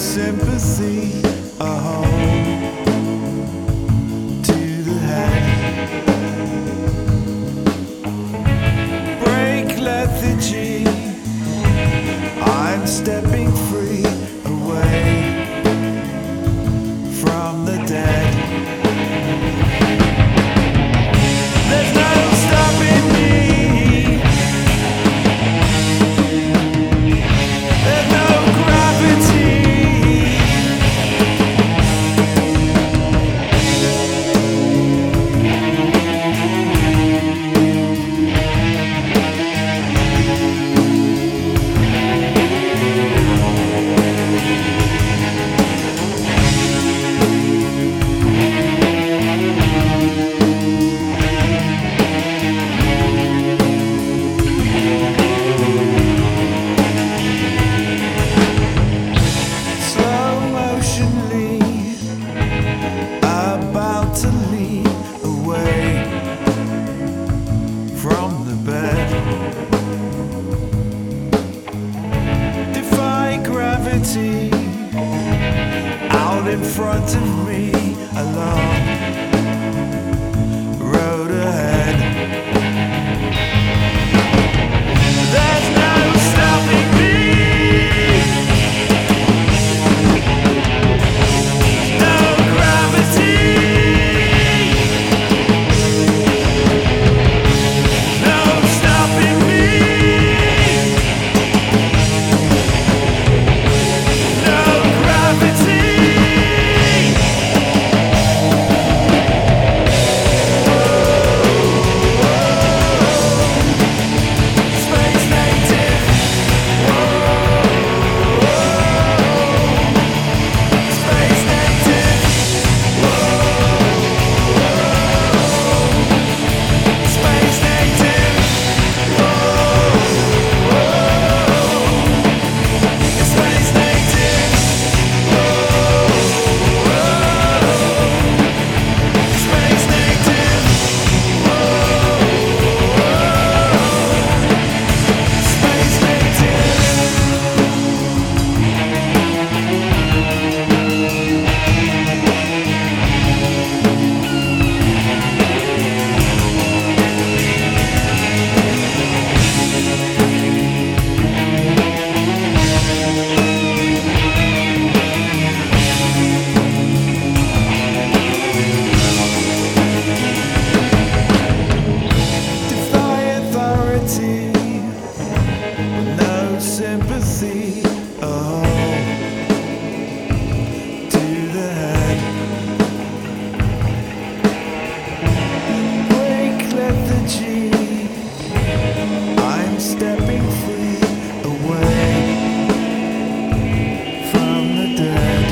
sympathy, a home to the head. Break lethargy, I'm stepping free away from the dead. There's no stopping me. There's no gravity. About to lead away from the bed. Defy gravity. Out in front of me, a long road ahead. There's no stopping me. Sympathy, oh, to the head. Break lethargy, I'm stepping free away from the dead.